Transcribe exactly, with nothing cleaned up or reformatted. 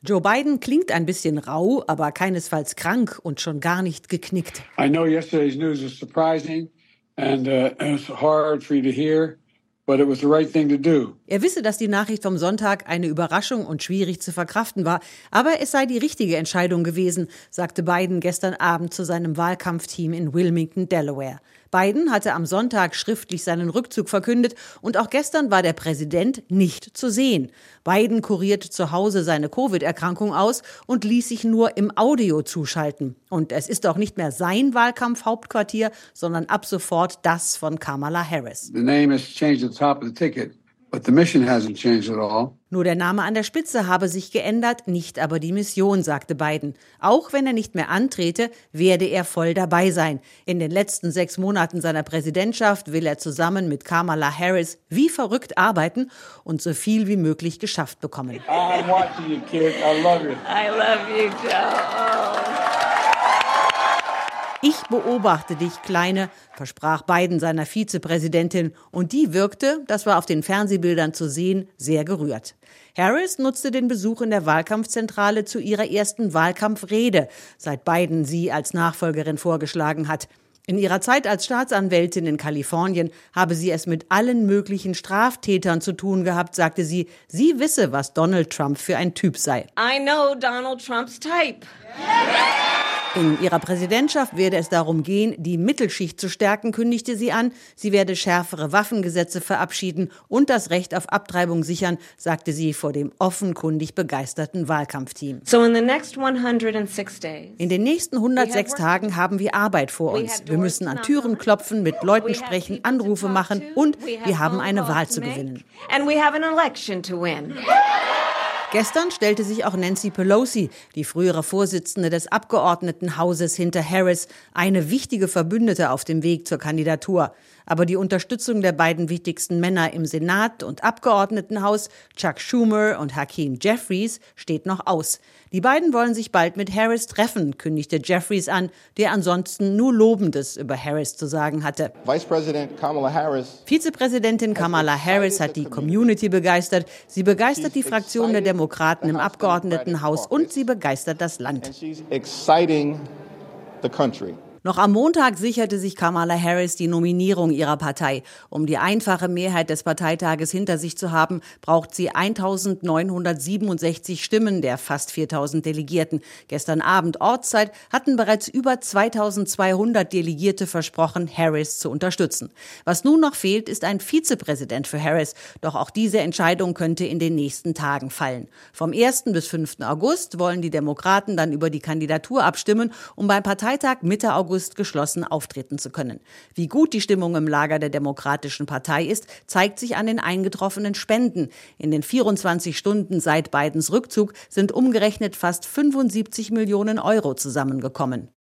Joe Biden klingt ein bisschen rau, aber keinesfalls krank und schon gar nicht geknickt. I know yesterday's news was surprising and uh, it's hard for you to hear, but it was the right thing to do. Er wisse, dass die Nachricht vom Sonntag eine Überraschung und schwierig zu verkraften war, aber es sei die richtige Entscheidung gewesen, sagte Biden gestern Abend zu seinem Wahlkampfteam in Wilmington, Delaware. Biden hatte am Sonntag schriftlich seinen Rückzug verkündet und auch gestern war der Präsident nicht zu sehen. Biden kurierte zu Hause seine Covid-Erkrankung aus und ließ sich nur im Audio zuschalten. Und es ist auch nicht mehr sein Wahlkampfhauptquartier, sondern ab sofort das von Kamala Harris. The name has changed at the top of the ticket, but the mission hasn't changed at all. Nur der Name an der Spitze habe sich geändert, nicht aber die Mission, sagte Biden. Auch wenn er nicht mehr antrete, werde er voll dabei sein. In den letzten sechs Monaten seiner Präsidentschaft will er zusammen mit Kamala Harris wie verrückt arbeiten und so viel wie möglich geschafft bekommen. I'm watching you, kid. I love you. I love you, Joe. Oh. Ich beobachte dich, Kleine, versprach Biden seiner Vizepräsidentin. Und die wirkte, das war auf den Fernsehbildern zu sehen, sehr gerührt. Harris nutzte den Besuch in der Wahlkampfzentrale zu ihrer ersten Wahlkampfrede, seit Biden sie als Nachfolgerin vorgeschlagen hat. In ihrer Zeit als Staatsanwältin in Kalifornien habe sie es mit allen möglichen Straftätern zu tun gehabt, sagte sie. Sie wisse, was Donald Trump für ein Typ sei. I know Donald Trump's type. In ihrer Präsidentschaft werde es darum gehen, die Mittelschicht zu stärken, kündigte sie an. Sie werde schärfere Waffengesetze verabschieden und das Recht auf Abtreibung sichern, sagte sie vor dem offenkundig begeisterten Wahlkampfteam. So in the next one hundred six days. In den nächsten hundertsechs Tagen haben wir Arbeit vor uns. Wir müssen an Türen klopfen, mit Leuten sprechen, Anrufe machen und wir haben eine Wahl zu gewinnen. And we have an election to win. Gestern stellte sich auch Nancy Pelosi, die frühere Vorsitzende des Abgeordnetenhauses, hinter Harris, eine wichtige Verbündete auf dem Weg zur Kandidatur. Aber die Unterstützung der beiden wichtigsten Männer im Senat und Abgeordnetenhaus, Chuck Schumer und Hakeem Jeffries, steht noch aus. Die beiden wollen sich bald mit Harris treffen, kündigte Jeffries an, der ansonsten nur Lobendes über Harris zu sagen hatte. Vice President Kamala Harris. Vizepräsidentin Kamala Harris hat die Community begeistert. Sie begeistert die Fraktion der Demokraten im Abgeordnetenhaus und sie begeistert das Land. Noch am Montag sicherte sich Kamala Harris die Nominierung ihrer Partei. Um die einfache Mehrheit des Parteitages hinter sich zu haben, braucht sie eintausendneunhundertsiebenundsechzig Stimmen der fast viertausend Delegierten. Gestern Abend Ortszeit hatten bereits über zweitausendzweihundert Delegierte versprochen, Harris zu unterstützen. Was nun noch fehlt, ist ein Vizepräsident für Harris. Doch auch diese Entscheidung könnte in den nächsten Tagen fallen. Vom ersten bis fünften August wollen die Demokraten dann über die Kandidatur abstimmen, um beim Parteitag Mitte August geschlossen auftreten zu können. Wie gut die Stimmung im Lager der Demokratischen Partei ist, zeigt sich an den eingetroffenen Spenden. In den vierundzwanzig Stunden seit Bidens Rückzug sind umgerechnet fast fünfundsiebzig Millionen Euro zusammengekommen.